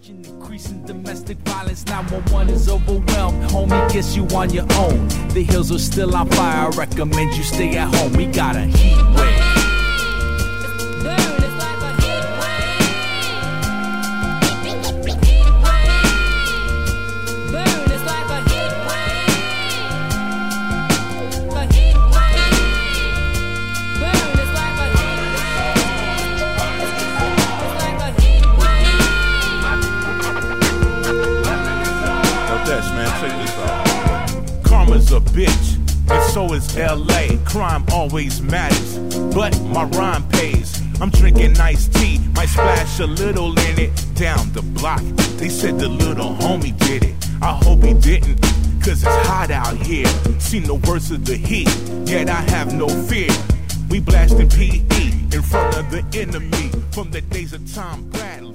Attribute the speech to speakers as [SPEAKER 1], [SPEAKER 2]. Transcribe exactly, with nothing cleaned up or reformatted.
[SPEAKER 1] Attention increasing domestic violence, nine one one is overwhelmed. Homie, guess you on your own. The hills are still on fire, I recommend you stay at home. We got a heat wave.
[SPEAKER 2] Karma's a bitch, and so is L A. Crime always matters, but my rhyme pays. I'm drinking iced tea, might splash a little in it. Down the block, they said the little homie did it. I hope he didn't, cause it's hot out here. Seen the worst of the heat, yet I have no fear. We blasting P E in front of the enemy from the days of Tom Bradley.